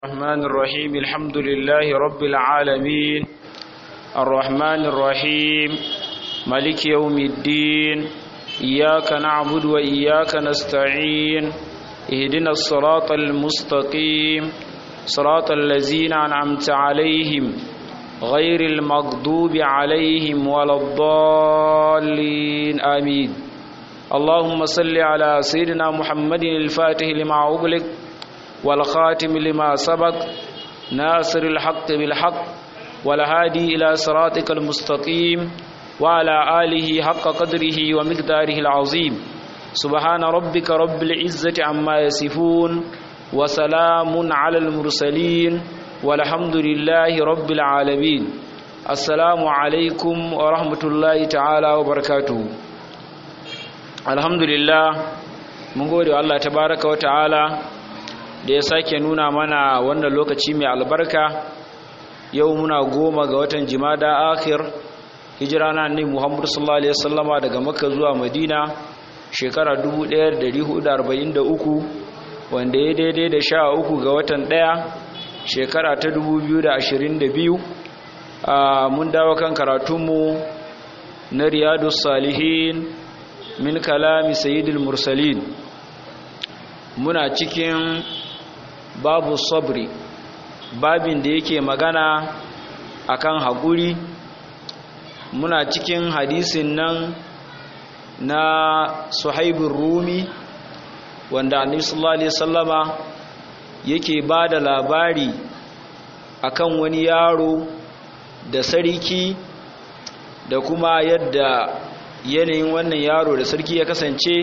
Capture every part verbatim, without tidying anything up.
الرحمن الرحيم الحمد لله رب العالمين الرحمن الرحيم مالك يوم الدين إياك نعبد وإياك نستعين اهدنا الصراط المستقيم صراط الذين أنعمت عليهم غير المغضوب عليهم ولا الضالين آمين اللهم صل على سيدنا محمد الفاتح لما أغلق والخاتم لما سبق ناصر الحق بالحق والهادي إلى صراطك المستقيم وعلى آله حق قدره ومقداره العظيم سبحان ربك رب العزة عما يصفون وسلام على المرسلين والحمد لله رب العالمين السلام عليكم ورحمة الله تعالى وبركاته الحمد لله من قول الله تبارك وتعالى da ya sake nuna mana wannan lokaci mai albarka yau muna goma ga watan jimada akhir hijira na annabi Muhammad sallallahu alaihi wasallama daga Makka zuwa Madina shekara dubu ɗaya da ɗari hudu da arba'in da uku wanda ya daidai da sha uku ga watan ɗaya shekara ta dubu biyu da ashirin da biyu mun dawo kan karatunmu na Riyadus Salihin min kalami sayyidil mursalin muna cikin babu sabri babin da yake magana akan haƙuri muna cikin hadisin nan na Suhaibur Rumi wanda Annabi sallallahu alaihi wasallama yake bada labari akan wani yaro da sarki da kuma yadda yanayin wannan yaro da sarki ya kasance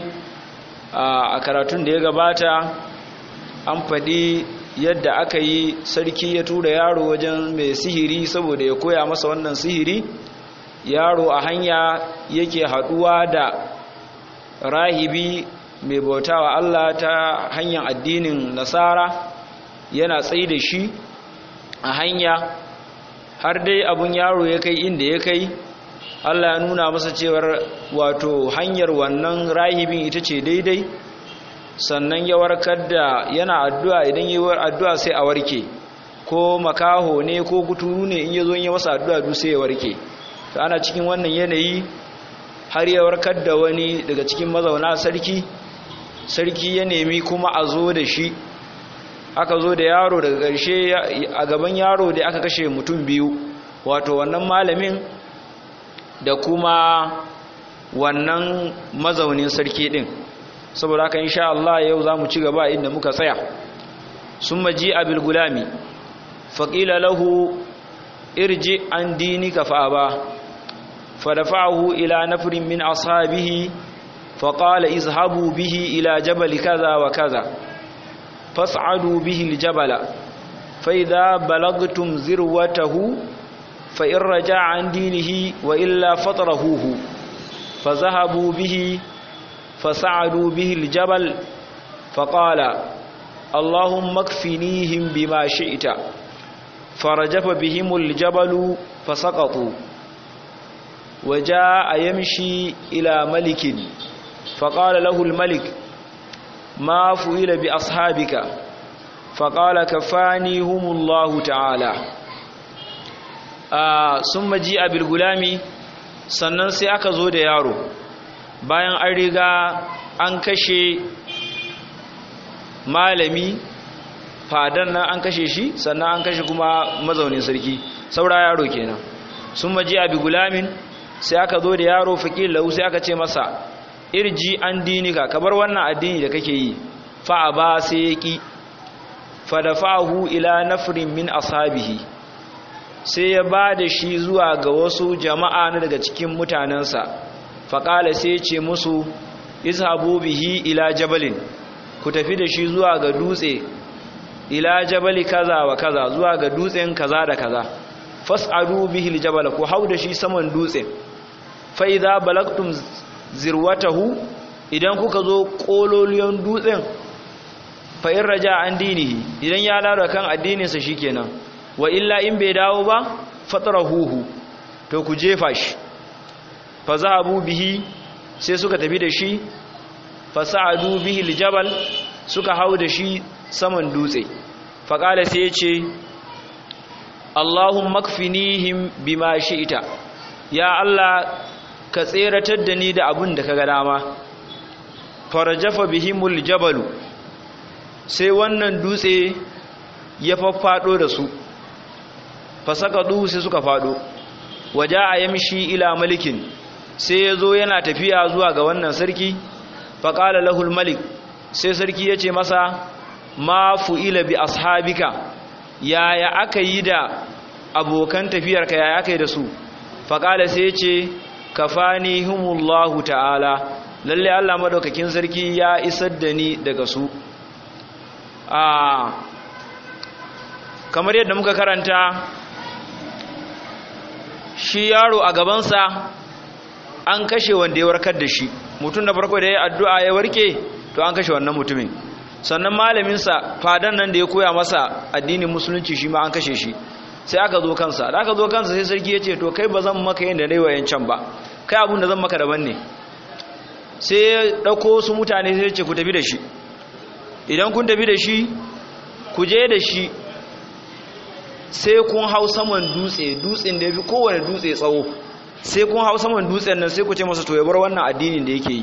a karatun da ya gabata an faɗi yadda aka yi sarki ya tura yaro wajen mai sihiri saboda ya koya masa wannan sihiri yaro a hanya yake haɗuwa da rahibi mai bautawa Allah ta hanyar addinin nasara yana tsaye da shi a hanya har dai abun yaro ya kai inda ya kai Allah ya nuna masa cewar wato hanyar wannan rahibin ita ce daidai sannan ya warkar da yana addu'a idan yi addu'a sai a warke ko makaho ne ko kuturu ne in yazo yi masa addu'a duk sai ya warke to ana cikin wannan yanayi har ya warkar da wani daga cikin mazauna sarki sarki ya nemi kuma a zo da shi aka zo da yaro daga ƙarshe a gaban yaro da aka kashe mutum biyu wato wannan malamin da kuma wannan mazaunin sarki din saboda haka insha Allah yau zamu ci gaba inda muka tsaya summa ji abil gulami faqila lahu irji an dinika fa ba fadafa'ahu ila nafrin min ashabihi faqala izhabu bihi ila jabal kaza wa kaza fas'adu bihi aljabala fa idha balagtum zirwatahu fa in raja'a an dinihi wa illa fatrahuhu fazahabu bihi فسعدوا به الجبل فقال اللهم اكفنيهم بما شئت فرجف بهم الجبل فسقطوا وجاء يمشي إلى ملك فقال له الملك ما فعل بأصحابك فقال كفانيهم الله تعالى آه ثم جاء بالغلام sannan sai aka zo da yaro bayan an riga an kashe malami fadan nan an kashe shi sannan an kashe kuma mazaunin sarki saura yaro kenan sun maji abi gulamin sai aka zo da yaro fakir lahu sai aka ce masa irji an dinika kabar wannan addini da kake yi fa ba sai yaki fadafahu ila nafrin min ashabihi sai ya bada shi zuwa ga wasu jama'a na daga cikin mutanansa faƙala sai ce musu izhabu bihi ila jabalin ku tafi da shi zuwa ga dutse ila jabali kaza wa kaza zuwa ga dutsen kaza da kaza fas'adu bihi aljabal ku hau da shi saman dutse fa idza balagtum zirwatahu idan kuka zo kololiyon dutsen fa in raja an dinihi idan ya lara kan addininsa shikenan wa illa in bai dawo ba fatrahuhu to ku jefa shi fazahabu bihi sai suka tafi da shi fasa'adu bihi aljabal suka hau da shi saman dutse faƙala sai ya ce Allahumma kfinihim bima shi'ita, ya Allah ka tseratar da ni da abin da ka ga dama. Farjafa bihimul jabalu, sai wannan dutse ya faffado da su, fasaqadu sai suka fado. Waja'a yamshi ila malikin, sai yazo yana tafiya zuwa ga wannan sarki. Faqala lahul malik, sai sarki yace masa ma fu'ila bi ashabika, yaya aka yi da abokan tafiyarka, yaya aka yi da su? Faƙala sai ya ce kafanihumullahu ta'ala, lalle Allah madaukakin sarki ya isar da ni daga su. a kamar yadda muka karanta, shi yaro a gabansa an kashe wanda ya warkar da shi. Mutum da farko da ya addu'a ya warke, to an kashe wannan mutumin. Sannan malaminsa fadan nan da ya koya masa addinin musulunci shi ma an kashe shi. Sai aka zo kansa, da aka zo kansa sai sarki ya ce to kai ba zan maka yadda dai wayan can ba, kai abin da zan maka daban ne. Sai ya ɗauko su mutane sai ya ce ku tafi da shi, idan kun tafi da shi ku je da shi sai kun hau saman dutse, dutsen da ya fi kowane dutse tsawo, sai kun hau saman dutsen nan sai ku ce masa to ya bar wannan addinin da yake yi.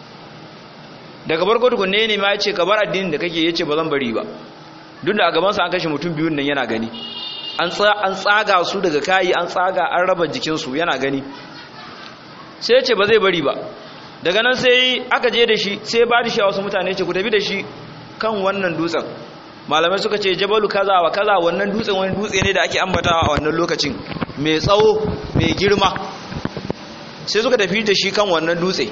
Daga farko tukunne ne ma ya ce ka bar addinin da kake, ya ce ba zan bari ba, duk da a gabansa an kashe mutum biyun nan yana gani, an tsaga su daga kayi, an tsaga an raba jikinsu yana gani. Sai ya ce ba zai bari ba. Daga nan sai aka je da shi, sai ba da shi a wasu mutane, ce ku tafi da shi kan wannan dutsen. Malamai suka ce jabalu kaza wa kaza, wannan dutsen wani dutse ne da ake ambatawa a wannan lokacin, mai tsawo mai girma. Sai suka tafi da shi kan wannan dutse.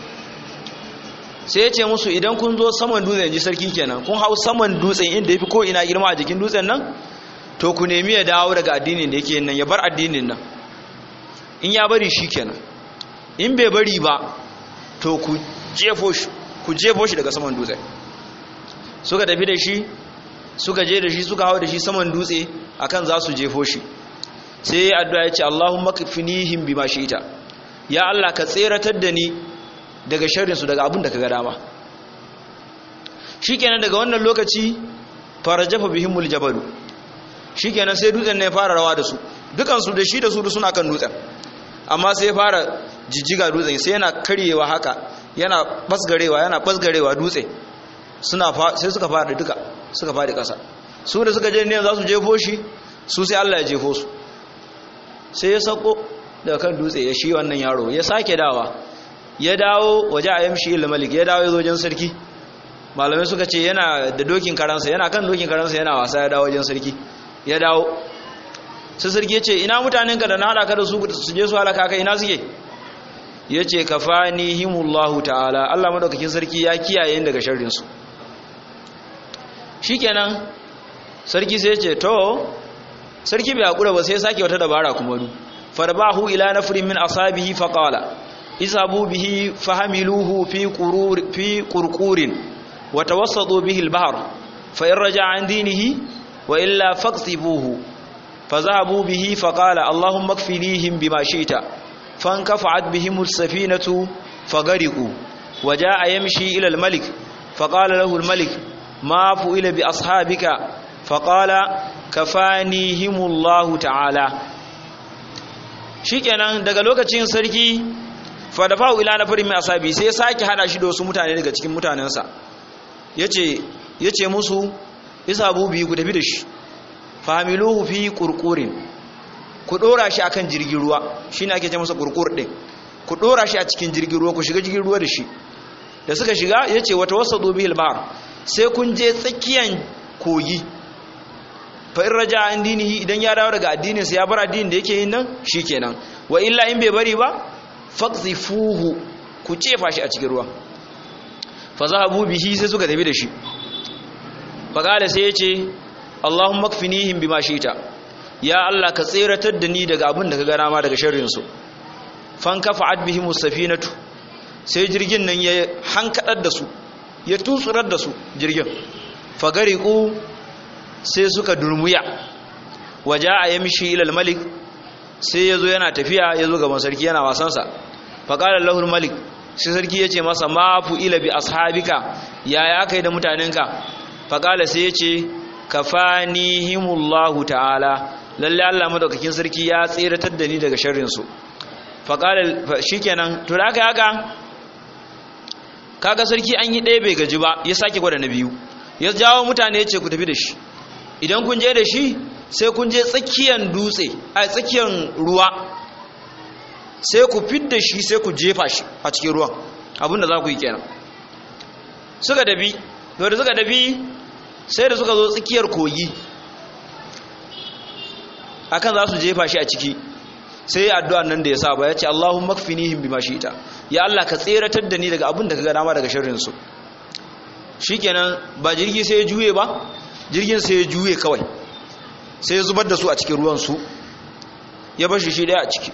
Sai ya ce musu idan kun zo saman dutsen, ji sarki kenan, kun hau saman dutsen inda ya fi ko ina girma a jikin dutsen nan, to ku nemi ya dawo daga addinin da yake yin nan, ya bar addinin nan. In ya bari shi kenan, in bai bari ba to ku jefo shi, ku jefo shi daga saman dutse. Suka tafi da shi, suka je da shi, suka hau da shi saman dutse akan za su jefo shi. Sai ya addu'a ya ce Allahumma kfinihim bima shi'ta, ya Allah ka tseratar da ni daga sharrin su, daga abin da kaga dama. Shikenan daga wannan lokaci farajafa bihimul jabalu, shikenan sai dutsen ne ya fara rawa da su, dukan su da shi da su suna kan dutsen, amma sai ya fara jijjiga dutsen, sai yana karyewa haka, yana basgarewa yana basgarewa dutse, suna sai suka fara duka suka fadi kasa. Su da suka je ne za su jefo shi, su sai Allah ya jefo su. Sai ya sako daga kan dutse, ya shi wannan yaro ya sake dawa, ya dawo waje a yamshi il malik, ya dawo ya zo wajen sarki. Malamai suka ce yana da dokin karansa, yana kan dokin karansa yana wasa, ya dawo wajen sarki. Ya dawo sai sarki ya ce ina mutanenka da na haɗa ka da su su je su halaka kai, ina suke? Ya ce kafanihimullahu ta'ala, Allah madaukakin sarki ya kiyaye daga sharrinsu. Shikenan sarki sai ya ce to, sarki bai hakura ba, sai ya sake wata dabara kuma du. Farbahu ila nafrin min ashabihi faqala isabu bihi fahamiluhu fi qurur fi qurqurin wa tawassatu bihi al-bahr fa in raja'a an dinihi wa illa faqtibuhu. فذهبوا به فقال اللهم اكفنيهم بما شئت فانكفعت بهم السفينة فغرقوا. وجاء يمشي إلى الملك فقال له الملك ما فعل بأصحابك؟ فقال كفانيهم الله تعالى. shikenan daga lokacin sarki fadafa'u ila nafarin min ashabi, sai ya sake hada shi da wasu mutane daga cikin mutanensa, yace yace musu isabu bi ku tafi da shi, fahimiluhu fi qurqurin, ku dora shi akan jirgin ruwa, shine ake ce masa qurqur din, ku dora shi a cikin jirgin ruwa, ku shiga jirgin ruwa da shi. Da suka shiga yace wata wasadu bihil bahr, sai kun je tsakiyan kogi. Fa in raja an dinihi, idan ya dawo daga addinin sa, ya bar addinin da yake yin nan, shikenan. Wa illa in bai bari ba faqzifuhu, ku cefa shi a cikin ruwa. Fa zahabu bihi, sai suka tafi da shi. Fa kala sai yace Allahumma kfinihim bima shi'ta, ya Allah ka tseratar da ni daga abin da ka gana ma daga sharrin su. Fan kafa'at bihim as-safinatu, sai jirgin nan ya hankadar da su, ya tutsurar da su jirgin. Fagariqu, sai suka durmuya. Waja'a yamshi ila al-malik, sai yazo yana tafiya, yazo gaban sarki yana wasan sa. Faqala lahu al-malik, sai sarki yace masa ma fu ila bi ashabika, yaya kai da mutanenka? Faqala sai yace kafanihimullahu ta'ala lalle Allah madaukakin sarki ya tsiratar da ni daga sharrin su fa qala shikenan to da aka haka kaga sarki an yi ɗaya bai gaji ba ya sake gwada na biyu ya jawo mutane ya ce ku tafi da shi idan kun je da shi sai kun je tsakiyar dutse a tsakiyar ruwa sai ku fidda shi sai ku jefa shi a cikin ruwan abinda za ku yi kenan suka dabi da suka dabi sai da suka zo tsakiyar kogi akan za su jefa shi a ciki sai addu'ar nan da ya saba ya ce Allahumma kfinihim bima shi'ta ya Allah ka tseratar da ni daga abin da kaga dama daga sharrin su shikenan ba jirgi sai ya juye ba jirgin sai ya juye kawai sai ya zubar da su a cikin ruwan su ya bar shi shi daya a ciki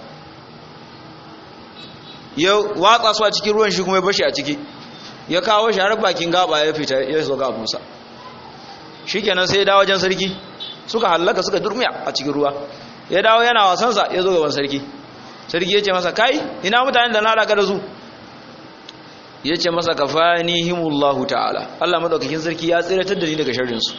ya watsa su a cikin ruwan shi kuma ya bar shi a ciki ya kawo shi har bakin gaba ya fita ya zo ga abunsa shikenan sai ya dawo wajen sarki suka hallaka suka durmiya a cikin ruwa ya dawo yana wasansa ya zo gaban sarki sarki ya ce masa kai ina mutanen da na halaka da su ya ce masa kafanihimullahu ta'ala Allah madaukakin sarki ya tsiratar da ni daga sharrinsu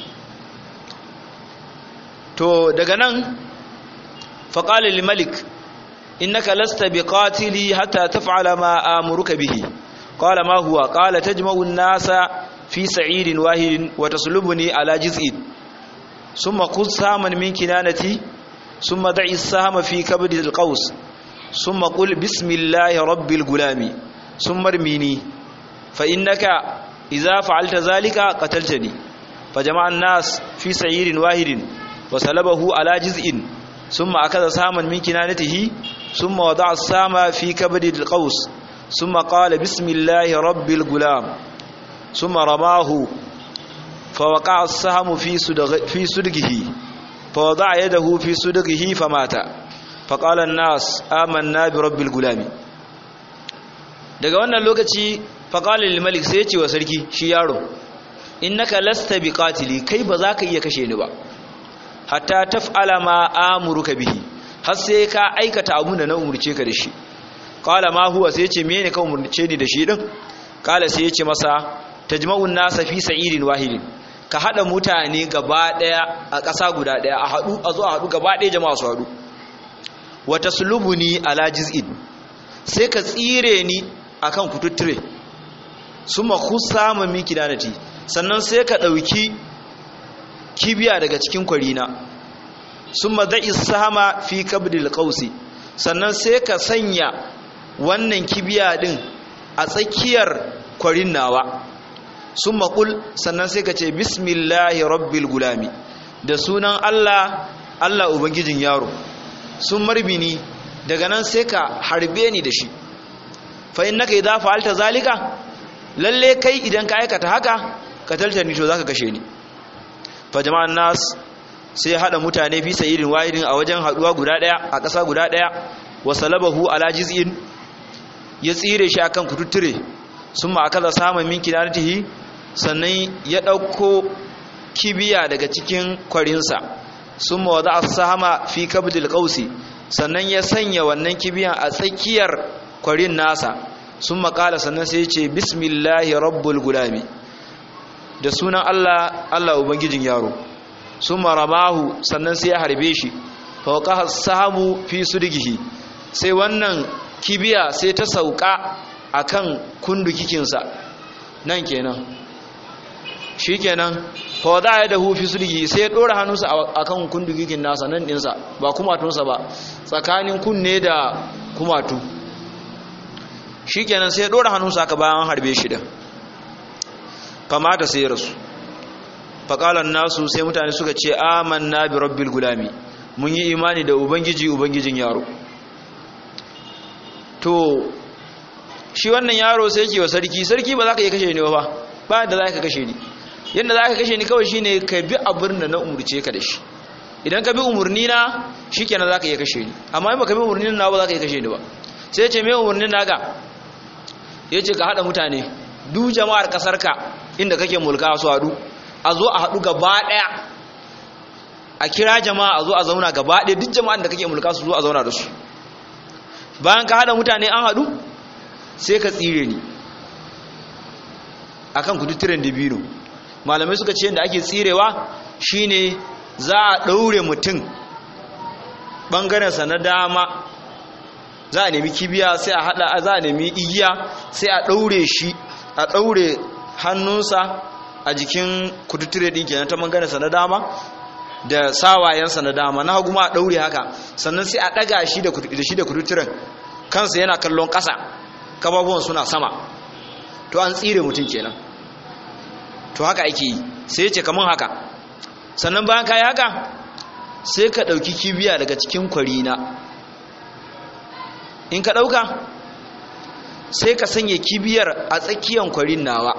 to daga nan faqala lil malik innaka lasta biqatili hatta taf'ala ma amuruka bihi qala ma huwa qala tajma'u an-nasa fi sa'idin wahidin wa taslubuni ala jiz'in thumma qus saman min kinanati thumma da'i as-sahma fi kabdi al-qaws thumma qul bismillahi rabbil gulami thumma armini fa innaka idza fa'alta dhalika qataltani fajama'a an-nas fi sa'idin wahidin wa salabahu ala jiz'in thumma akadha saman min kinanatihi thumma wada'a as-sama fi kabdi al-qaws thumma qala bismillahi rabbil gulam thumma ramahu فوقع السهم في صدغ في صدغه فوضع يده في صدغه فمات فقال الناس آمنا برب الغلام daga wannan lokaci faqala lil malik sai ya ce wa sarki shi yaro innaka lasta biqatili kai ba za ka iya kashe ni ba hatta taf'ala ma amuruka bihi har sai ka aikata abun da na umurce ka da shi qala ma huwa sai ya ce menene ka umurce ni da shi din qala sai ya ce masa tajma'un nasa fi sa'idin wahidin ka hada mutane gaba daya a ƙasa guda daya a hadu a zo a hadu gaba daya jama'a su hadu wa taslubuni ala jiz'in sai ka tsire ni akan kututture summa khusama min kidanati sannan sai ka dauki kibiya daga cikin kwarina summa da'i sama fi kabdil qausi sannan sai ka sanya wannan kibiya din a tsakiyar kwarin nawa sun maƙul sannan sai ka ce bismillahi rabbil gulami da sunan Allah Allah ubangijin yaro sun marbini daga nan sai ka harbe ni da shi fa innaka idza fa'alta zalika lalle kai idan ka aikata haka ka taltani to zaka kashe ni fa jama'an nas sai hada mutane fi sayyidin wahidin a wajen haduwa guda daya a ƙasa guda daya wa salabahu ala jiz'in ya tsire shi akan kututture summa akaza saman min kinanatihi sannan ya ɗauko kibiya daga cikin kwarinsa sun mawada a sahama fi kabdil ƙausi sannan ya sanya wannan kibiyan a tsakiyar kwarin nasa sun makala sannan sai ce bismillahi rabbul gulami da sunan Allah Allah ubangijin yaro sun maramahu sannan sai ya harbe shi fauka samu fi sudgihi sai wannan kibiya sai ta sauka akan kundukikinsa nan kenan shikenan fa wada ya dahu fi sulgi sai ya dora hannunsa akan kundugikin nasa nan dinsa ba kumatunsa ba tsakanin kunne da kumatu shikenan sai ya dora hannunsa aka bayan harbe shi da fama da sai rasu faqala nasu sai mutane suka ce amanna bi rabbil gulami mun yi imani da ubangiji ubangijin yaro to shi wannan yaro sai yake wa sarki sarki ba za ka iya kashe ni ba ba da za ka kashe ni yadda za ka kashe ni kawai shine ka bi abin da na umurce ka da shi idan ka bi umurni na shikenan za ka iya kashe ni amma in ba ka bi umurnin na ba za ka iya kashe ni ba sai ya ce me umurnin naka ya ce ka haɗa mutane duk jama'ar ƙasarka inda kake mulka su haɗu a zo a haɗu gaba ɗaya a kira jama'a a zo a zauna gaba ɗaya duk jama'ar da kake mulka su zo a zauna da su bayan ka haɗa mutane an haɗu sai ka tsire ni akan kututturen dabino malamai suka ce yadda ake tsirewa shine za a ɗaure mutum ɓangarensa na dama, za a nemi kibiya sai a haɗa, za a nemi igiya sai a ɗaure shi, a ɗaure hannunsa a jikin kututture ɗin kenan ta ɓangarensa na dama da sawayensa na dama, na hagu ma a ɗaure haka, sannan sai a ɗaga shi da shi da kututturen, kansa yana kallon ƙasa, kafafuwan suna sama, to an tsire mutum kenan. To haka ake yi, sai ya ce kamar haka. Sannan bayan ka yi haka sai ka ɗauki kibiya daga cikin kwarina, in ka ɗauka sai ka sanya kibiyar a tsakiyar kwarin nawa,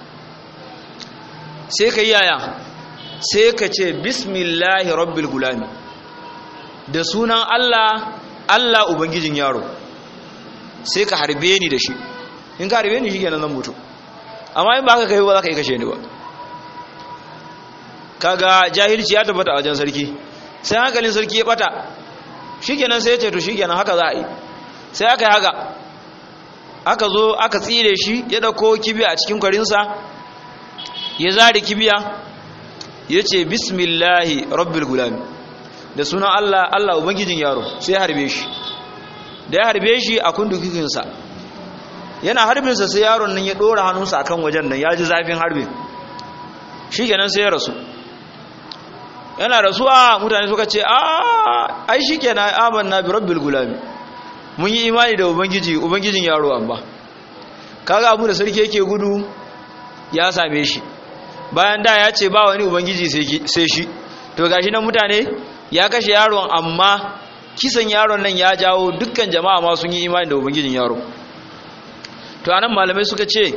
sai ka yi yaya, sai ka ce bismillahi rabbil gulami, da sunan Allah, Allah ubangijin yaro, sai ka harbe ni da shi. In ka harbe ni shi kenan zan mutu, amma in ba ka kai ba za ka yi kashe ni ba. Kaga jahilci ya tabbata a wajen sarki, sai hankalin sarki ya bata, shi kenan sai ya ce to shi kenan haka za a yi. Sai aka yi haka, aka zo aka tsire shi, ya dauko kibiya a cikin kwarinsa, ya zari kibiya, ya ce bismillahi rabbil gulami, da sunan Allah, Allah ubangijin yaro, sai ya harbe shi. Da ya harbe shi a kundukikinsa, yana harbinsa sai yaron nan ya ɗora hannunsa a kan wajen nan, ya ji zafin harbin, shi kenan sai ya rasu. Yana rasuwa mutane suka ce a ai shi kenan amanna bi rabbil gulami, mun yi imani da ubangiji ubangijin yaro. Amma kaga abu da sarki yake gudu ya same shi, bayan da ya ce ba wani ubangiji sai shi, to gashi nan mutane ya kashe yaron, amma kisan yaron nan ya jawo dukkan jama'a ma sun yi imani da ubangijin yaro. To anan malamai suka ce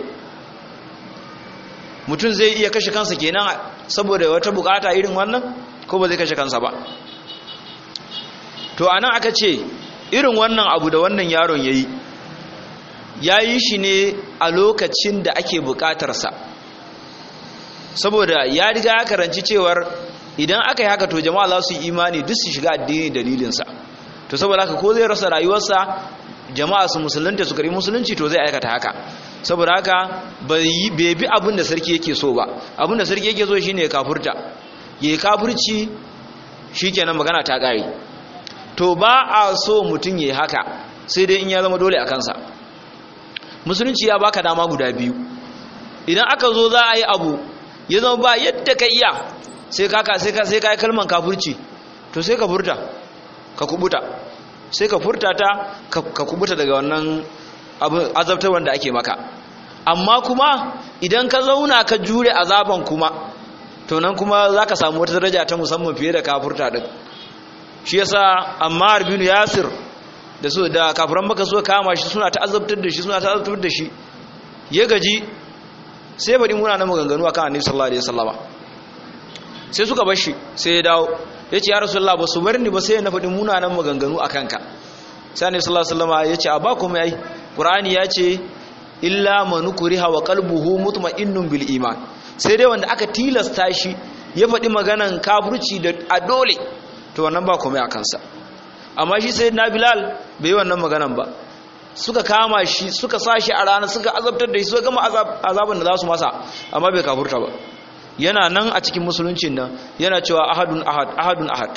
mutum zai iya kashe kansa kenan saboda wata bukata irin wannan, ko ba zai kashe kansa ba. To anan aka ce irin wannan abu da wannan yaron yayi yayi shi ne a lokacin da ake bukatarsa, saboda ya riga ya karanci cewar idan aka yi haka to jama'a za su yi imani duk su shiga addini dalilinsa. To saboda haka ko zai rasa rayuwarsa, jama'a su musulunta su kari musulunci, to zai aikata haka. Saboda haka bai bi abin da sarki yake so ba, abin da sarki yake so shine ya kafurta, ya yi kafurci, shikenan magana ta kare. To ba a so mutum ya yi haka sai dai in ya zama dole a kansa. Musulunci ya baka dama guda biyu, idan aka zo za a yi abu ya zama ba yadda ka iya, sai ka sai ka sai ka yi kalman kafurci, to sai ka furta ka kubuta, sai ka furta ta ka kubuta daga wannan azabtar wanda ake maka. Amma kuma idan ka zauna ka jure azaban kuma, to nan kuma za ka samu wata daraja ta musamman fiye da kafurta din. Shi yasa Ammar bin Yasir da su da kafiran Makka suka kama shi, suna ta azabtar da shi suna ta azabtar da shi, ya gaji sai bari muna na maganganu akan Annabi sallallahu alaihi wasallama, sai suka bar shi, sai ya dawo ya ce ya Rasulullah ba su bar ni ba sai na faɗi muna nan maganganu akan ka. Sai Annabi sallallahu alaihi wasallama ya ce a ba komai, ai Qur'ani ya ce illa man kuriha wa qalbuhu mutma'innun bil iman, sai dai wanda aka tilasta shi ya faɗi maganan kafirci da a dole, to wannan ba komai a kansa. Amma shi sai na Bilal bai yi wannan maganan ba, suka kama shi suka sa shi a rana suka azabtar da shi, suka gama azaban da za su masa, amma bai kafurta ba, yana nan a cikin musuluncin nan yana cewa ahadun ahad ahadun ahad.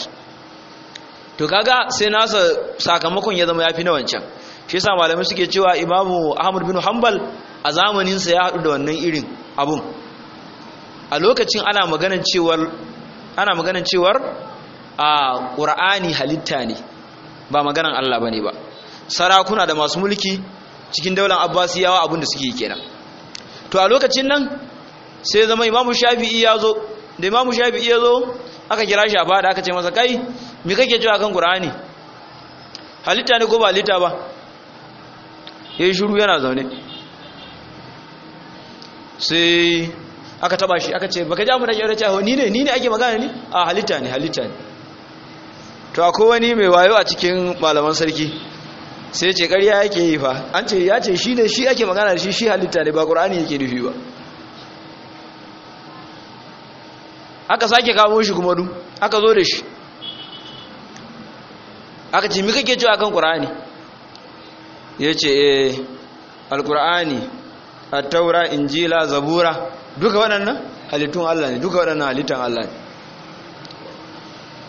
To kaga sai nasa sakamakon ya zama yafi na wancan. Shi yasa malamai suke cewa Imamu Ahmad bin Hanbal a zamanin sa ya hadu da wannan irin abun. A lokacin ana maganan cewar ana maganan cewar a Qur'ani halitta ne, ba maganan Allah bane ba. Sarakuna da masu mulki cikin daular Abbasiyawa abin da suke kenan. To a lokacin nan sai zama Imamu Shafi'i ya zo, da Imamu Shafi'i ya zo aka kira shi a fada aka ce masa kai me kake cewa kan Qur'ani, halitta ne ko ba halitta ba? Yayin shiru yana zaune, sai aka taba shi aka ce baka ja mu da kyau da cewa ni ne ni ne ake magana ne? A halitta ne halitta ne. To akwai wani mai wayo a cikin malaman sarki sai ce ƙarya yake yi fa, an ce ya ce shi ne shi ake magana da shi, shi halitta ne ba Qur'ani yake nufi ba. Aka sake kawo shi kuma du aka zo da shi aka ce mi kake cewa kan Qur'ani? Ya ce eh Al-Qur'ani, At-Taura, Injila, Zabura duka waɗannan halittun Allah ne, duka waɗannan halittan Allah ne.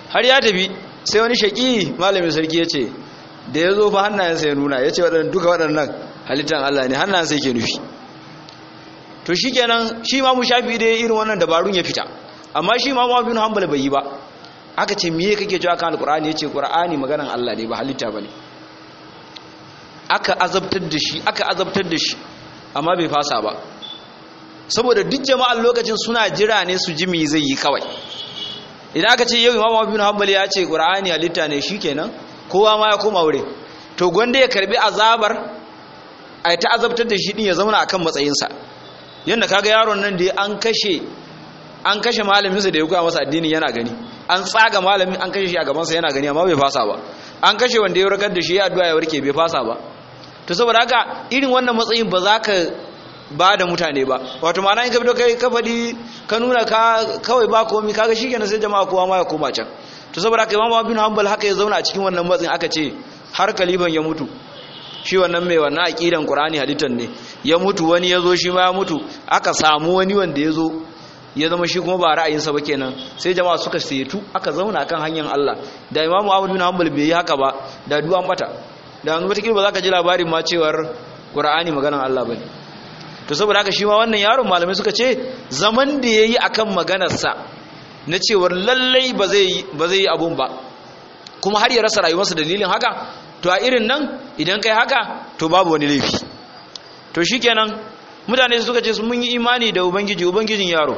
har ya tafi sai wani shaki malamin sarki ya ce da ya zo fa hannayensa ya nuna ya ce waɗannan duka waɗannan halittar Allah ne hannayensa yake nufi to shi kenan shi ma mu shafi da irin wannan dabarun ya fita amma shi ma mu bin hanbal bai yi ba aka ce me kake cewa kan alqur'ani yace qur'ani maganan Allah ne ba halitta bane aka azabtar da shi aka azabtar da shi amma bai fasa ba saboda duk jama'an lokacin suna jira ne su ji me zai yi kawai idan aka ce yau imam bin hanbal ya ce qur'ani halitta ne shikenan kowa ma ya koma wure to gwanda ya karbi azabar ai ta azabtar da shi din ya zauna akan matsayinsa yanda kaga yaron nan da an kashe an kashe malaminsa da ya koya masa addini yana gani an tsaga malamin an kashe shi a gabansa yana gani amma bai fasa ba an kashe wanda ya warkar da shi ya addu'a ya warke bai fasa ba to saboda haka irin wannan matsayin ba za ka ba da mutane ba wato ma'ana in ka fito kai ka faɗi ka nuna ka kawai ba komai kaga shikenan sai jama'a kowa ma ya koma can to saboda haka Imam Ibn Hanbal haka ya zauna a cikin wannan matsayin aka ce har kalifan ya mutu shi wannan mai wannan aqidan Qur'ani halittan ne ya mutu wani ya zo shi ma ya mutu aka samu wani wanda ya zo ya zama shi kuma ba ra'ayinsa ba kenan sai jama'a suka setu aka zauna kan hanyar Allah da Imam Ahmad bin Hanbal bai yi haka ba da duwan bata da an wata ba za ka ji labarin ma cewar Qur'ani maganar Allah bane to saboda haka shi ma wannan yaron malamai suka ce zaman da yayi akan maganarsa na cewar lallai ba zai ba zai yi abun ba kuma har ya rasa rayuwarsa dalilin haka to a irin nan idan kai haka to babu wani laifi to shikenan mutane suka ce mun yi imani da ubangiji ubangijin yaro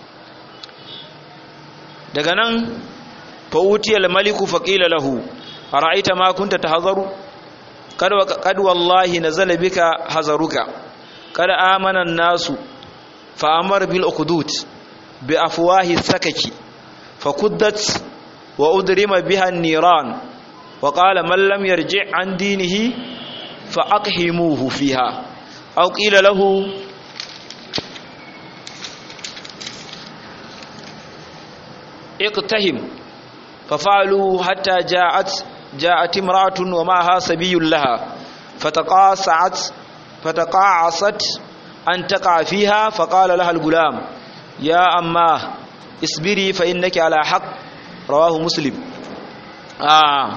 daga nan fa utiyal maliku faqila lahu ara'aita ma kunta tahzaru kad qad wallahi nazala bika hazaruka kad amana an-nasu fa amara bil uqdud bi afwahi sakaki fakuddat wa udrima biha an-niran wa qala man lam yarji' an dinihi fa aqhimuhu fiha aw qila lahu اقتهم ففعلوا حتى جاءت جاءت امرأة ومعها سبي لها فتقاصعت فتقاعصت أن تقع فيها فقال لها الغلام يا أماه اصبري فإنك على حق رواه مسلم آه.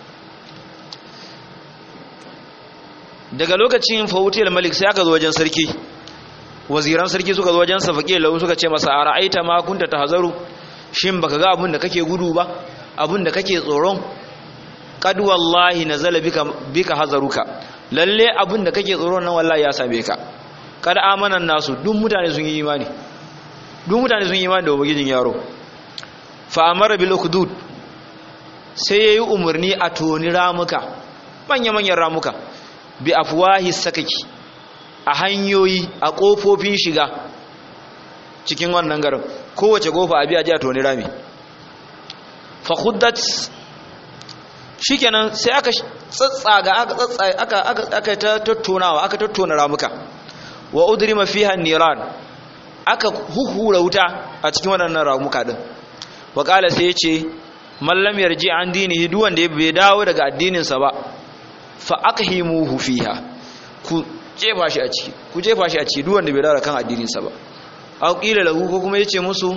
daga lokacin fawutil malik sai aka zo wajen sarki waziran sarki suka zo wajen sa fakir lahu suka ce masa ara'aita ma kunta tahzaru shin baka ga abin da kake gudu ba abin da kake tsoron qad wallahi nazala bika bika hazaruka lalle abin da kake tsoron nan wallahi ya same ka kad amanan nasu duk mutane sun yi imani duk mutane sun yi imani da ubangijin yaro fa amara bil ukhdud sai yayi umurni a toni ramuka manya manyan ramuka bi afwahi sakaki a hanyoyi a kofofin shiga cikin wannan garin kowace gofa abi aje a toni rami fa khuddat shikenan sai aka tsatsaga aka tsatsaga aka aka aka ta tattonawa aka tattona ramuka wa udrima fiha niran aka huhura wuta a cikin wannan ramuka din wa qala sai yace man lam yarji an dinihi duk wanda bai dawo daga addinin sa ba fa aqhimuhu fiha ku jefa shi a ciki ku jefa shi a ciki duk wanda bai dawo kan addinin sa ba aw qila lahu ko kuma yace musu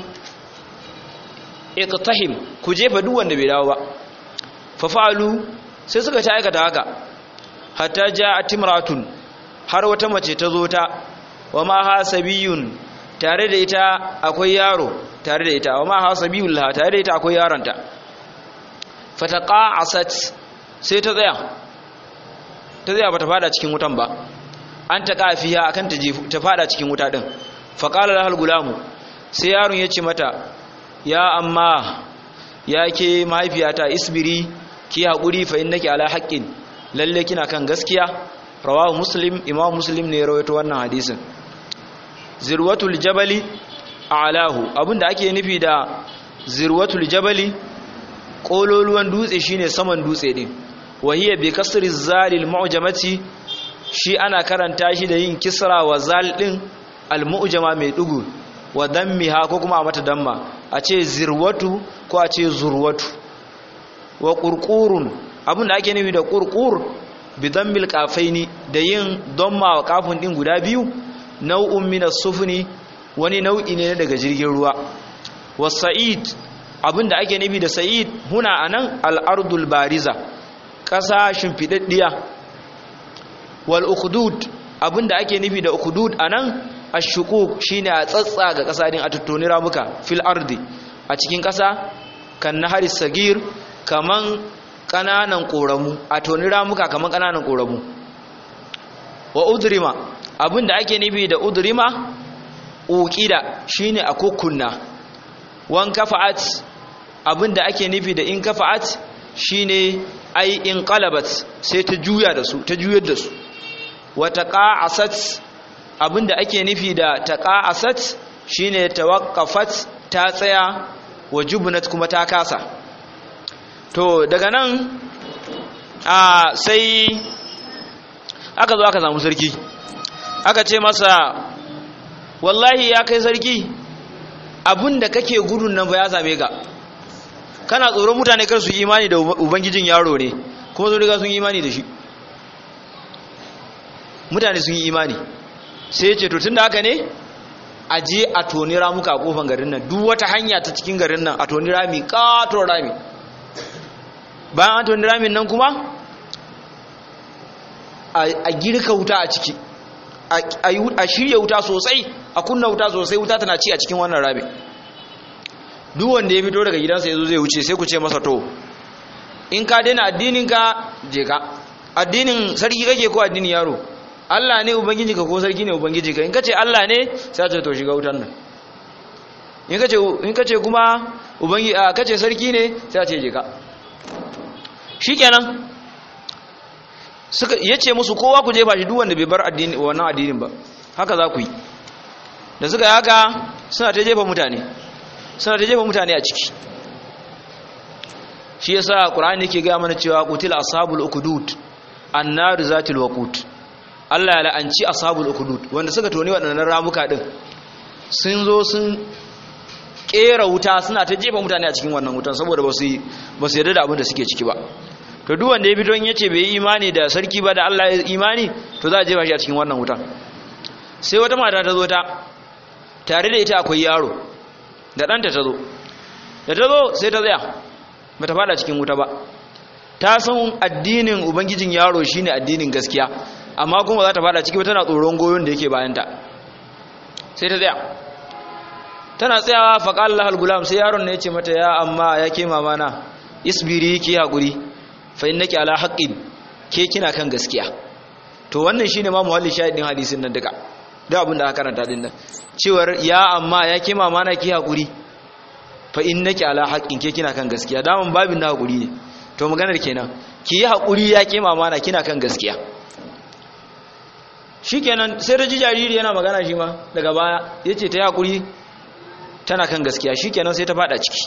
iqtahim ku jefa duk wanda bai dawo ba fa fa'alu sai suka ta aikata haka hatta ja'at imratun har wata mace ta zo ta wa ma hasabiyun tare da ita akwai yaro tare da ita wa ma hasabiyul la tare da ita akwai yaronta fataqa'asat sai ta tsaya ta tsaya bata fada cikin wutan ba an ta kafiya akan ta ta fada cikin wuta din faƙalar lahal gulamu sai yaron ya ce mata ya amma ya ke mahaifiyata isbiri ki haƙuri fa innaki ala haƙƙin lalle kina kan gaskiya rawahu muslim imam muslim ne ya rawaito wannan hadisin zirwatul jabali a'lahu abinda ake nufi da zirwatul jabali kololuwan dutse shine saman dutse din wahiya bi kasri zalil mu'jamati shi ana karanta shi da yin kisra wa zal din al-mu'jama mai dugu wa dammiha ko kuma a mata damma a ce zirwatu ko a ce zurwatu wa qurqurun abinda ake nufi da qurqur bi dammil qafaini da yin damma wa kafin din guda biyu nau'un min as-sufni wani nau'i ne daga jirgin ruwa wa sa'id abinda ake nufi da sa'id huna anan al-ardul bariza ƙasa shimfidaddiya wal ukhdud abinda ake nufi da ukhdud anan ash-shuquq shine a tsatsa ga ƙasa din a tuttoni ramuka fil ardi a cikin ƙasa kan nahari sagir kaman kananan koramu a toni ramuka kaman kananan koramu wa udrima abinda ake nufi da udrima uqida shine a kokkunna wan kafa'at abinda ake nufi da in kafa'at shine ai in qalabat sai ta juya da su ta juyar da su wa taqa'asat abinda ake nufi da taqa'asat shine tawaqqafat ta tsaya wa jubnat kuma ta kasa to daga nan a sai aka zo aka samu sarki aka ce masa wallahi ya kai sarki abinda kake gudun nan ba ya same ka kana tsoron mutane kar su yi imani da ubangijin yaro ne kuma su riga sun yi imani da shi mutane sun yi imani sai ya ce to tunda haka ne a je a toni ramuka a kofan garin nan duk wata hanya ta cikin garin nan a toni rami katon rami bayan an toni ramin nan kuma a girka wuta a ciki a shirya wuta sosai a kunna wuta sosai wuta tana ci a cikin wannan rami duk wanda ya fito daga gidansa ya zo zai wuce sai ku ce masa to in ka daina addininka je ka addinin sarki kake ko addinin yaro Allah ne ubangiji ka ko sarki ne ubangiji ka in kace Allah ne sai ce to shiga wutan nan in kace in kace kuma ubangiji kace sarki ne sai ce je ka shikenan suka yace musu kowa ku jefa shi duk wanda bai bar addini wannan addinin ba haka za ku yi da suka yi haka suna ta jefa mutane suna ta jefa mutane a ciki shi yasa Qur'ani yake ga mana cewa qutil ashabul ukhdud annar zatil waqut Allah ya la'anci ashabul ukhdud wanda suka tone waɗannan ramuka din sun zo sun kera wuta suna ta jefa mutane a cikin wannan wutan saboda ba su ba su yarda da abin da suke ciki ba to duk wanda ya fito in yace bai yi imani da sarki ba da Allah ya imani to za a jefa shi a cikin wannan wutan sai wata mata ta zo ta tare da ita akwai yaro da ɗanta ta zo da ta zo sai ta tsaya ba ta fada cikin wuta ba ta san addinin ubangijin yaro shine addinin gaskiya amma kuma za ta fada ciki ba tana tsoron goyon da yake bayanta sai ta tsaya tana tsayawa faqala lahal gulam sai yaron ne ya ce mata ya amma ya ke mamana isbiri ki hakuri fa innaki ala haqqin ke kina kan gaskiya to wannan shine ma muhalli shahidin hadisin nan duka da abin da aka karanta din nan cewar ya amma ya ke mamana ki hakuri fa innaki ala haqqin ke kina kan gaskiya daman babin na hakuri ne to maganar kenan ki yi hakuri ya ke mamana kina kan gaskiya shikenan sai da jariri yana magana shi ma daga baya yace ta yi hakuri tana kan gaskiya shikenan sai ta fada ciki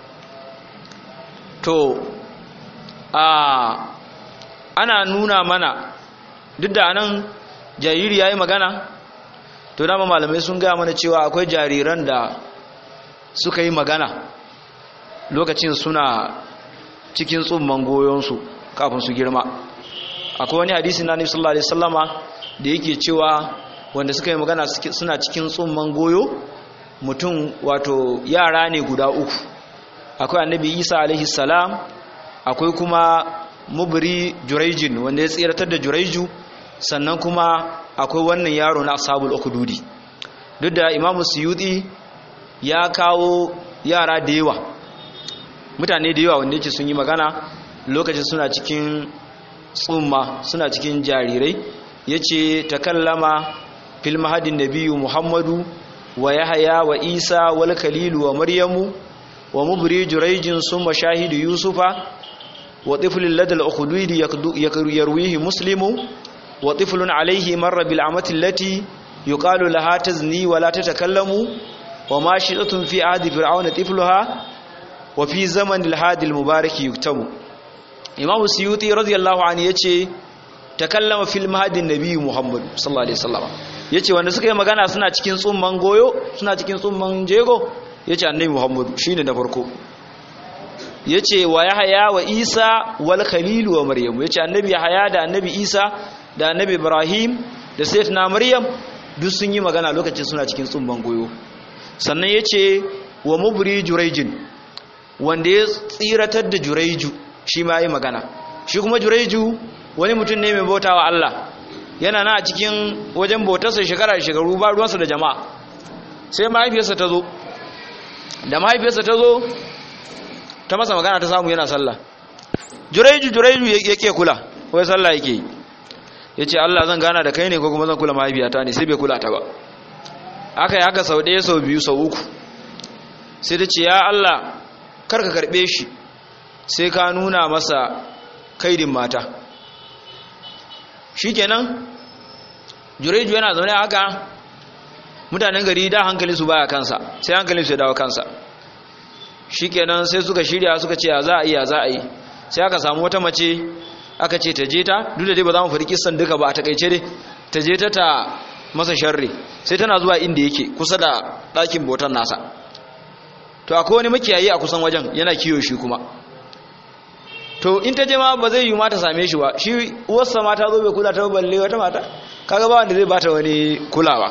to a ana nuna mana duk da anan jariri yayi magana to dama malamai sun gaya mana cewa akwai jariran da suka yi magana lokacin suna cikin tsumman goyonsu kafin su girma akwai wani hadisi na Nabi sallallahu alaihi wasallama da yake cewa wanda suka yi magana suna cikin tsumman goyo mutum wato yara ne guda uku akwai annabi Isa alaihi salam akwai kuma mubri juraijin wanda ya tsiratar da juraiju sannan kuma akwai wannan yaro na ashabul ukhdudi duk da imamu suyuti ya kawo yara da yawa mutane da yawa wanda yake sun yi magana lokacin suna cikin tsumma suna cikin jarirai yace takallama fil mahadin nabiyyu muhammadu wa yahya wa isa wal khalil wa maryamu wa mubri juraijin summa shahidu yusufa wa tiflul ladal ukhdudi yarwihi muslimu wa tiflun alayhi marra bil amati allati yuqalu laha tazni wa la tatakallamu wa ma shi'atun fi ahdi fir'auna tifluha wa fi zaman al hadi al mubarak yuktabu imam suyuti radiyallahu anhu yace takallama fil mahdi nabiy muhammad sallallahu alaihi wasallam yace wanda suka yi magana suna cikin tsumman goyo suna cikin tsumman jego yace annabi muhammad shine da farko yace wa yahya wa isa wal khalil wa maryam yace annabi yahya da annabi isa da annabi ibrahim da sayyidatina maryam duk sun yi magana lokacin suna cikin tsumban goyo sannan yace wa mubri juraijin wanda ya tsiratar da Juraiju shi ma yi magana. Shi kuma Juraiju wani mutum ne mai bautawa Allah, yana na a cikin wajen bautarsa shekara da shekaru ba ruwansa da jama'a. Sai mahaifiyarsa ta zo, da mahaifiyarsa ta zo ta masa magana ta samu yana sallah. Juraiju Juraiju yake kula, wai sallah yake yi. Ya ce Allah zan gana da kai ne ko kuma zan kula mahaifiyata ne, sai bai kula ta ba. Aka yi haka sau ɗaya sau biyu sau uku, sai ta ce ya Allah kar ka karɓe shi sai ka nuna masa kaidin mata. Shi kenan Juraiju yana zaune haka, mutanen gari da hankalinsu baya kansa, sai hankalinsu ya dawo kansa. Shi kenan sai suka shirya suka ce ya za a yi ya za a yi, sai aka samu wata mace aka ce ta je ta, duk da dai ba za mu faɗi kissan duka ba a takaice dai, ta je ta ta masa sharri. Sai tana zuwa inda yake kusa da ɗakin bautan nasa. To akwai wani makiyayi a kusan wajen yana kiyo shi kuma. To in ta je ma ba zai yi ma ta same shi ba, shi uwarsa ma ta zo bai kula ta balle wata mata, kaga ba wanda zai bata wani kulawa.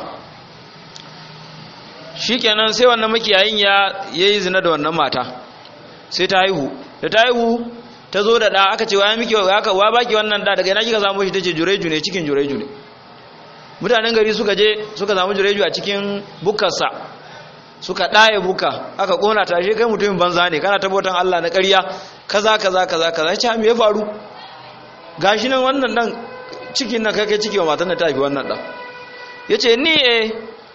Shikenan sai wannan makiyayin ya yayi zina da wannan mata, sai ta haihu. Da ta haihu ta zo da da, aka ce wa miki aka wa baki wannan da, daga ina kika samu shi? Tace Juraiju ne, cikin Juraiju ne. Mutanen gari suka je suka samu Juraiju a cikin bukkarsa, suka ɗaye buka aka kona ta. Shi kai mutumin banza ne, kana tabbatar Allah na ƙarya kaza kaza kaza kaza. Ya ce me ya faru? Gashi nan wannan dan cikin na kai kai ciki wa matan da ta haifi wannan dan. Yace ni eh.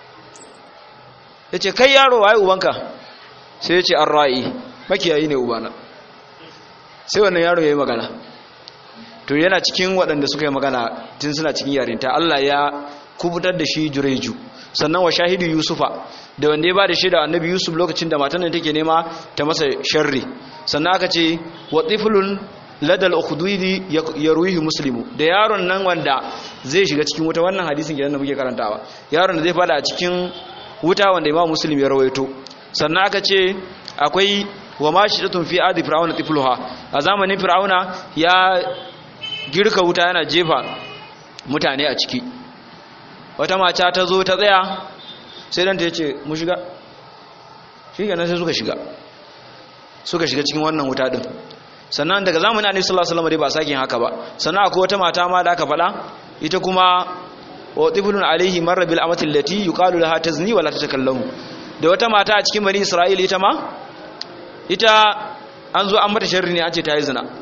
Yace kai yaro waye ubanka? Sai yace Ar-Ra'i, makiyayi ne ubana. Sai wannan yaro yayi magana. To yana cikin waɗanda suka yi magana tun suna cikin yarinta. Allah ya kubutar da shi Juraiju. Sannan wa shahidu Yusufa, da wanda ya ba da shaida annabi Yusuf lokacin da matan nan take nema ta masa sharri. Sannan aka ce wa tiflun ladal ukhdudi yarwihi muslimu, da yaron nan wanda zai shiga cikin wuta. Wannan hadisin kenan da muke karantawa, yaron da zai fada a cikin wuta wanda Imam Muslim ya rawaito. Sannan aka ce akwai wa mashidatun fi adi fir'auna tifluha, a zamanin fir'auna ya girka wuta yana jefa mutane a ciki. Wata mata ta zo ta tsaya, sai danta ya ce mu shiga. Shi kenan sai suka shiga suka shiga cikin wannan wuta din. Sannan daga zamanin Annabi sallallahu alaihi wasallam dai ba sakin haka ba. Sannan akwai wata mata ma da aka faɗa, ita kuma wa tiflun alaihi marra bil amati allati yuqalu laha tazni wa la tatakallamu, da wata mata a cikin bani Isra'ila ita ma ita an zo an mata sharri ne, an ce ta yi zina.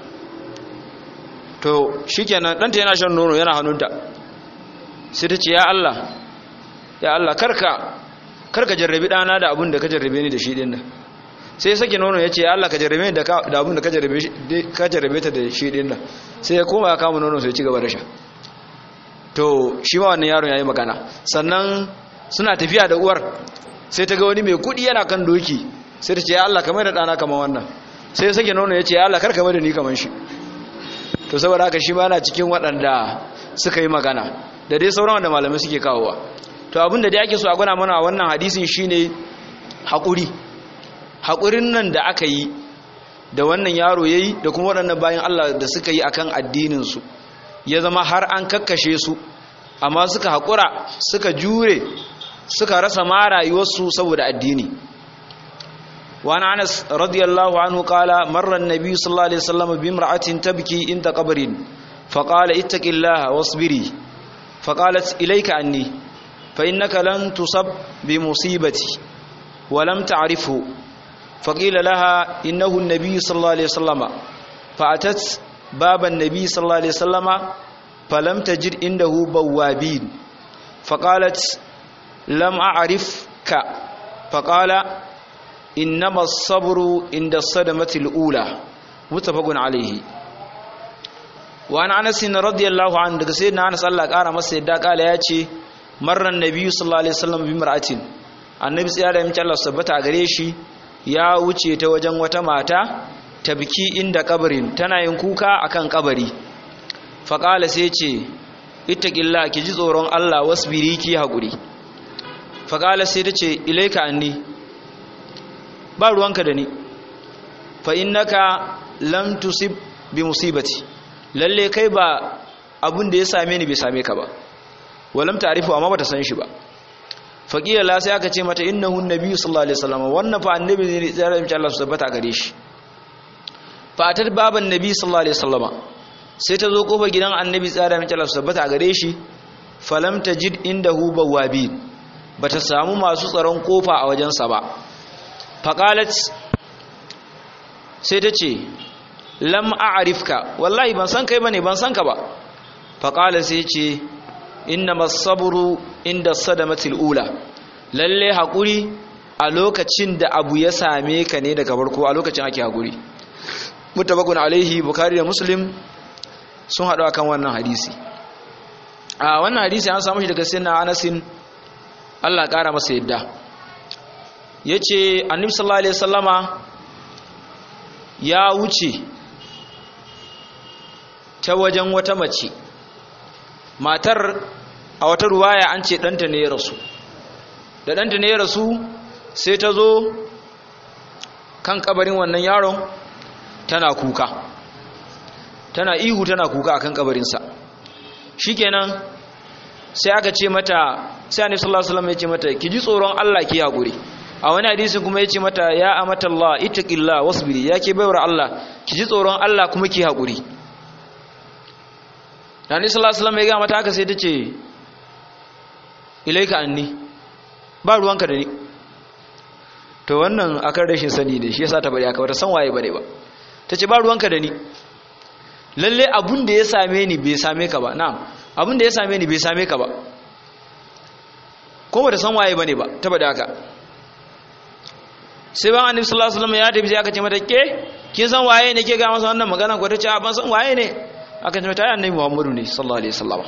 To shikenan danta yana shan nono yana hannunta, sai ta ce ya Allah ya Allah karka karka jarrabi dana da abin da ka jarrabe ni da shi din nan. Sai sake nono ya ce ya Allah ka jarrabe ni da abin da ka jarrabe ka jarrabe ta da shi din nan. Sai ya koma ya kama nono sai ya ci gaba da sha. To shi ma wannan yaron yayi magana. Sannan suna tafiya da uwar, sai ta ga wani mai kudi yana kan doki, sai ta ce ya Allah kamar da dana kamar wannan. Sai ya sake nono ya ce ya Allah karka mai da ni kamar shi. To saboda haka shi ma yana cikin waɗanda suka yi magana, da dai sauran wanda malamai suke kawowa. To abin da dai ake so a gwana mana a wannan hadisin shine haƙuri. Haƙurin nan da aka yi da wannan yaro yayi da kuma waɗannan bayan Allah da suka yi akan addinin su, ya zama har an kakkashe su, amma suka haƙura suka jure suka rasa ma rayuwarsu saboda addini. وعن أنس رضي الله عنه قال مر النبي صلى الله عليه وسلم بامرأة تبكي عند قبر فقال اتق الله واصبري، فقالت إليك عني فإنك لن تصب بمصيبتي ولم تعرفه. فقيل لها إنه النبي صلى الله عليه وسلم، فأتت باب النبي صلى الله عليه وسلم فلم تجد عنده بوابين، فقالت لم أعرفك، فقال إنما الصبر عند الصدمة الأولى، متفق عليه. وعن أنس رضي الله عنه daga sayyidina Anas Allah ƙara masa yadda kala yace marran nabiyyu sallallahu alaihi wasallam bi mar'atin, annabi sai da mace Allah sabbata a gare shi ya wuce ta wajen wata mata tabki inda kabarin, tana yin kuka akan kabari. fa qala sai ce ittaqillah, ki ji tsoron Allah, wasbiri, ki hakuri. fa qala sai ta ce ilaika anni, ba ruwanka da ni, fa innaka lam tusib bi musibati, lalle kai ba abun da ya same ni bai same ka ba, walam ta'rifu, amma bata san shi ba. faqila la sai aka ce mata innahu nabiyyu sallallahu alaihi wasallam wannan fa annabi ne da ya Allah su tabbata gare shi fa atat baban nabi sallallahu alaihi wasallam sai ta zo kofar gidan annabi tsara mai Allah su tabbata gare shi falam tajid indahu bawabin bata samu masu tsaron kofa a wajensa ba faqalat sai ta ce lam a'rifka wallahi ban san kai bane ban san ka ba faqala sai ce innamas sabru inda sadamatil ula lalle hakuri a lokacin da abu ya same ka ne daga farko a lokacin ake hakuri mutabakun alaihi bukhari da muslim sun hadu akan wannan hadisi a wannan hadisi an samu shi daga sayyidina Anasin Allah ya kara masa yadda yace annabi sallallahu alaihi wasallama ya wuce ta wajen wata mace matar a wata ruwaya an ce ɗanta ne ya rasu da ɗanta ne ya rasu sai ta zo kan kabarin wannan yaron tana kuka tana ihu tana kuka akan kabarinsa shikenan sai aka ce mata sai annabi sallallahu alaihi wasallam ya ce mata ki ji tsoron Allah ki hakuri a wani hadisi kuma ya ce mata ya amatallah ittaqillah wasbiri yake baiwar Allah ki ji tsoron Allah kuma ki hakuri Nabi sallallahu alaihi wasallam ya ga mata haka sai ta ce ilaika anni ba ruwanka da ni to wannan akan rashin sani ne shi yasa ta bari aka bata san waye bane ba tace ba ruwanka da ni lalle abun da ya same ni bai same ka ba na'am abun da ya same ni bai same ka ba ko ba ta san waye bane ba ta bada haka sai ban annabi sallallahu alaihi wasallam ya tafi sai aka ce mata ke kin san waye ne ke ga masa wannan magana ko tace ban san waye ne aka ce mata ai annabi Muhammadu ne sallallahu alaihi wasallam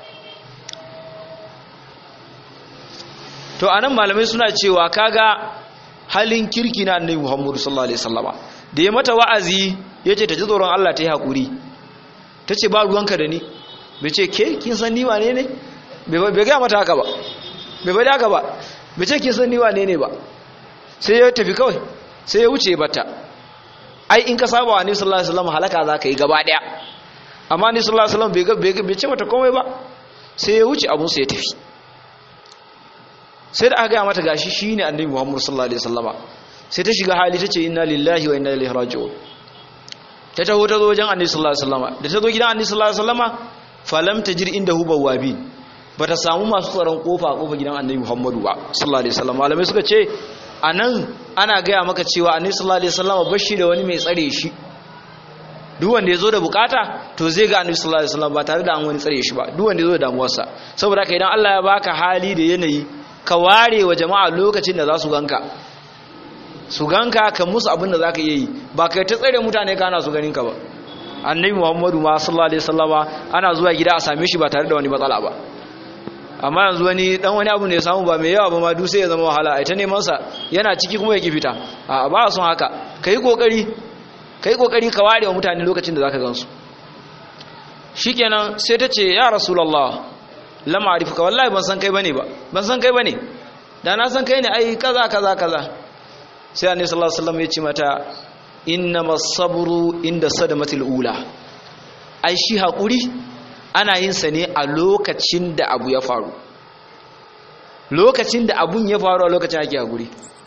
to anan malamai suna cewa kaga halin kirki na annabi Muhammadu sallallahu alaihi wasallam da ya mata wa'azi yace ta ji tsoron Allah ta yi hakuri tace ba ruwanka da ni bai ce ke kin san ni wane ne bai ga mata haka ba bai bai haka ba bai ce kin san ni wane ne ba sai ya tafi kawai sai ya wuce bata ai in ka saba wa annabi sallallahu alaihi wasallam halaka zaka yi gaba daya amma annabi sallallahu alaihi wasallam bai ce mata komai ba sai ya wuce abun sai ya tafi sai da aka gaya mata gashi shine annabi Muhammad sallallahu alaihi wasallama sai ta shiga hali tace inna lillahi wa inna ilaihi raji'un ta taho ta zo wajen annabi sallallahu alaihi wasallama da ta zo gidan annabi sallallahu alaihi wasallama falam tajir indahu bawabin bata samu masu tsaron kofa kofa gidan annabi Muhammadu ba sallallahu alaihi wasallama malamai suka ce anan ana gaya maka cewa annabi sallallahu alaihi wasallama bashi da wani mai tsare shi duk wanda yazo da bukata to zai ga annabi sallallahu alaihi wasallama ba tare da an wani tsare shi ba duk wanda yazo da damuwarsa saboda haka idan Allah ya baka hali da yanayi ka ware wa jama'a lokacin da za su ganka su ganka ka musu abin da za ka yi ba kai ta tsare mutane ka ana su ganin ka ba annabi Muhammadu ma sallallahu alaihi wasallama ana zuwa gida a same shi ba tare da wani matsala ba amma yanzu wani dan wani abu ne ya samu ba mai yawa ba ma duk sai ya zama wahala ai ta neman sa yana ciki kuma ya ki fita a ba son haka kai kokari kai kokari ka ware wa mutane lokacin da zaka gansu shikenan sai ta ce ya rasulullah lam a'rifuka wallahi ban san kai bane ba ban san kai bane da na san kai ne ai kaza kaza kaza sai annabi sallallahu alaihi wasallam ya ce mata innamas sabru inda sadamatil ula ai shi hakuri ana yin sa ne a lokacin da abu ya faru lokacin da abun ya faru a lokacin ake hakuri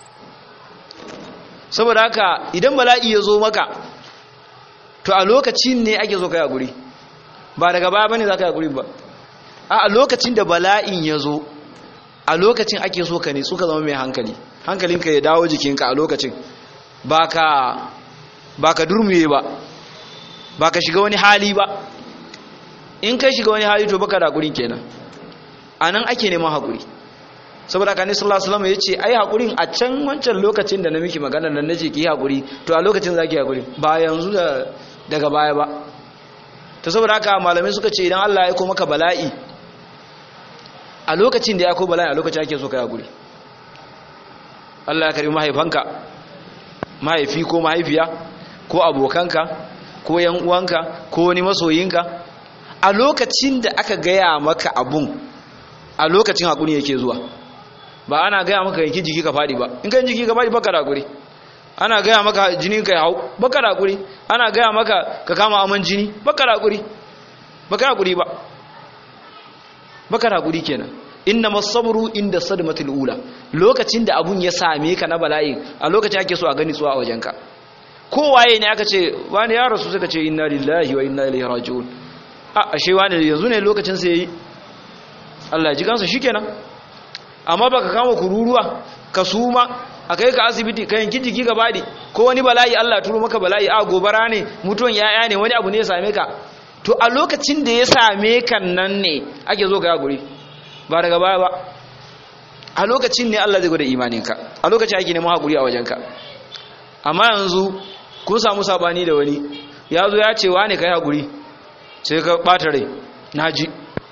saboda haka idan bala'i ya zo maka to a lokacin ne ake so kai hakuri ba daga baya bane zaka hakuri ba a lokacin da bala'in ya zo a lokacin ake so ka ne suka zama mai hankali hankalinka ya dawo jikinka a lokacin ba ka durmuye ba ba ka shiga wani hali ba in kai shiga wani hali to baka da haƙurin kenan a nan ake neman haƙuri saboda ka ne sallallahu alaihi wasallam ya ce ai haƙurin a can wancan lokacin da na miki magana nan nace ki haƙuri to a lokacin zaki haƙuri ba yanzu daga baya ba to saboda haka malamai suka ce idan Allah ya aika maka bala'i a lokacin da ya ko bala'i a lokacin ake so kai hakuri Allah ya karbi mahaifanka mahaifi ko mahaifiya ko abokanka ko yan uwanka ko wani masoyinka a lokacin da aka gaya maka abun a lokacin hakuri yake zuwa ba ana gaya maka yanki jiki ka fadi ba in kan jiki ka fadi baka da hakuri ana gaya maka jinin ka ya hau baka da hakuri ana gaya maka ka kama aman jini baka da hakuri baka da hakuri ba baka da hakuri kenan innamas sabru inda sadmatil ula lokacin da abun ya same ka na bala'i a lokacin ake so a gani tsuwa a wajenka kowaye ne aka ce wani ya rasu suka ce inna lillahi wa inna ilaihi raji'un a ashe wani yanzu ne lokacin sai yi Allah ji kansa shikenan amma baka kama kururuwa ka suma akai ka asibiti ka yanki jiki ka badi ko wani bala'i Allah ya turo maka bala'i a gobara ne mutuwan yaya ne wani abu ne ya same ka to a lokacin da ya same kan nan ne ake zo ga guri ba daga baya ba a lokacin ne Allah zai gwada imaninka a lokacin ake neman hakuri a wajenka amma yanzu kun samu sabani da wani ya zo ya ce wane kai hakuri sai ka bata rai naji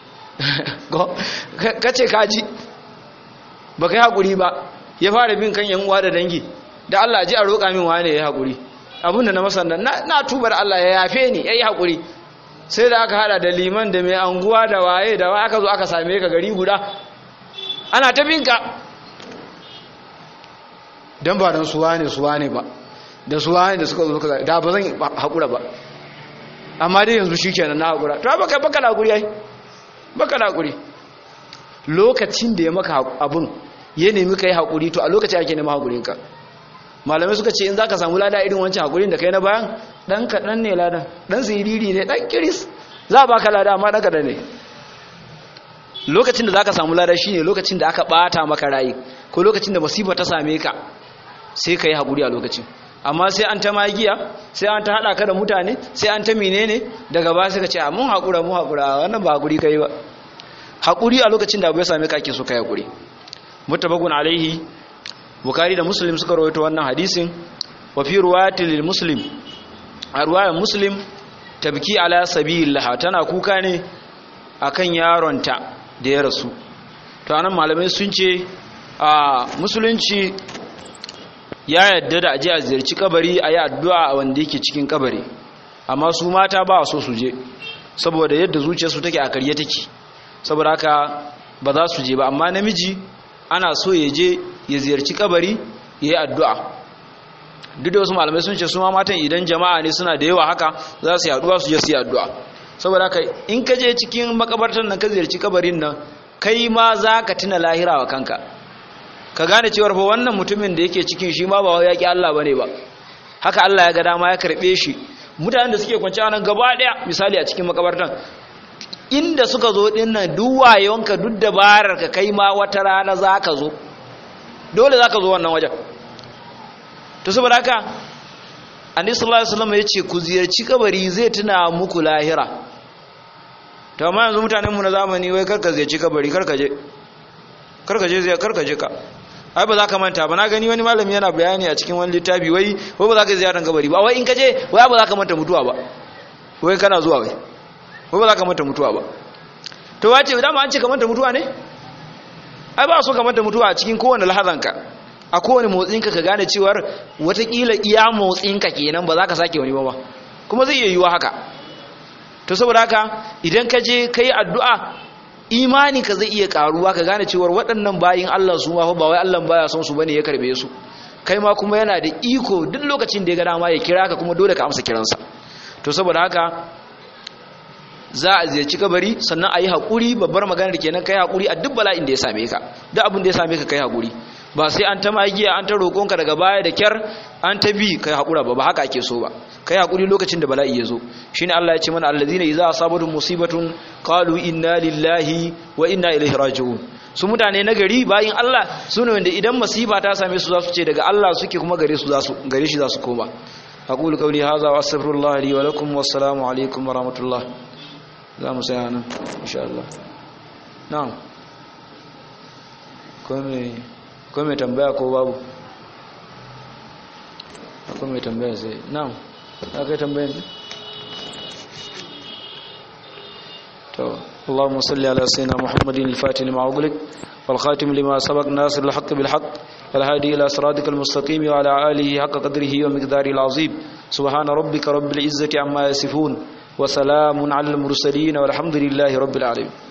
ka ce ka ji ba kai hakuri ba ya fara bin kan yan uwa da dangi da Allah ji a roƙa min wane ya hakuri abinda na masa nan na tubar Allah ya yafe ni yayi hakuri sai da aka hada da liman da mai anguwa da waye da waye aka zo aka same ka gari guda ana ta binka dan ba dan suwa ne suwa ne ba da suwa ne da suka zo kaza da ba zan hakura ba amma dai yanzu shikenan na hakura to baka baka hakuri ai baka hakuri lokacin da ya maka abun ya nemi kai hakuri to a lokacin ake neman hakurinka malamai suka ce in zaka samu lada irin wancan hakurin da kai na bayan dan kadan ne ladan dan siriri ne dan kiris za baka lada amma dan kadan ne lokacin da zaka samu lada shine lokacin da aka bata maka rayi ko lokacin da musiba ta same ka sai kai hakuri a lokacin amma sai an ta magiya sai an ta hada ka da mutane sai an ta menene daga ba sai ka ce mun hakura mun hakura wannan ba hakuri kai ba hakuri a lokacin da abu ya same ka ake so kai hakuri mutabakun alaihi Bukhari da Muslim suka rawaito wannan hadisin wa fi ruwatil Muslim a ruwayar Muslim tabki ala sabilillah tana kuka ne akan yaronta da ya rasu to anan malamai sun ce a musulunci ya yadda da aje a ziyarci kabari ayi addu'a wanda yake cikin kabari amma su mata ba so su je saboda yadda zuciyarsu take a karye take saboda haka ba za su je ba amma namiji ana so ya je ya ziyarci kabari ya yi addu'a duk da wasu malamai sun ce su ma matan idan jama'a ne suna da yawa haka za su yi addu'a su je su yi addu'a saboda haka in ka je cikin makabartar nan ka ziyarci kabarin nan kai ma za ka tuna lahira wa kanka ka gane cewar fa wannan mutumin da yake cikin shi ma ba ya ƙi Allah ba ne ba haka Allah ya ga dama ya karɓe shi mutanen da suke kwanci nan gaba ɗaya misali a cikin makabartar inda suka zo din nan duk wayonka duk dabarar ka kai ma wata rana zaka zo dole zaka zo wannan wajen to saboda haka annabi sallallahu alaihi wasallam yace ku ziyarci kabari zai tuna muku lahira to amma yanzu mutanen mu na zamani wai karka ziyarci kabari karka je karka je zai karka je ka ai ba za ka manta ba na gani wani malami yana bayani a cikin wani littafi wai wai ba za ka ziyaran kabari ba wai in ka je wai ba za ka manta mutuwa ba wai kana zuwa wai ba za ka manta mutuwa ba to wace dama an ce ka manta mutuwa ne ai ba so ka manta mutuwa a cikin kowane lahazanka a kowane motsinka ka gane cewar watakila iya motsinka kenan ba za ka sake wani ba kuma zai iya yiwa haka to saboda haka idan ka je ka yi addu'a imani ka zai iya karuwa ka gane cewar waɗannan bayin Allah su ma ba wai Allah baya son su bane ya karbe su kai ma kuma yana da iko duk lokacin da ya ga dama ya kira ka kuma dole ka amsa kiransa to saboda haka za a ziyarci kabari sannan a yi haƙuri babbar maganar kenan kai haƙuri a duk bala'in da ya same ka duk abin da ya same ka kai haƙuri ba sai an ta magiya an ta roƙonka daga baya da kyar an ta bi kai haƙura ba ba haka ake so ba kai haƙuri lokacin da bala'i ya zo shine Allah ya ce mana allazina idza asabatuhum musibatun qalu inna lillahi wa inna ilaihi raji'un su mutane na gari bayin Allah sune wanda idan masifa ta same su za su ce daga Allah suke kuma gare su za su gare shi za su koma aqulu qawli hadha wa astaghfirullah li wa lakum wassalamu alaikum wa rahmatullah za mu saya nan insha Allah na'am ko mai tambaya ko babu ko mai tambaya sai na'am ka kai tambayan to Allahumma salli ala sayyidina Muhammadin al-Fatih lima ughliq wal khatim lima sabaq nasir al-haqq bil haqq wal hadi ila siratikal mustaqim wa ala alihi haqqa qadrihi wa miqdarihi al-azim subhana rabbika rabbil izzati amma yasifun وسلام على المرسلين والحمد لله رب العالمين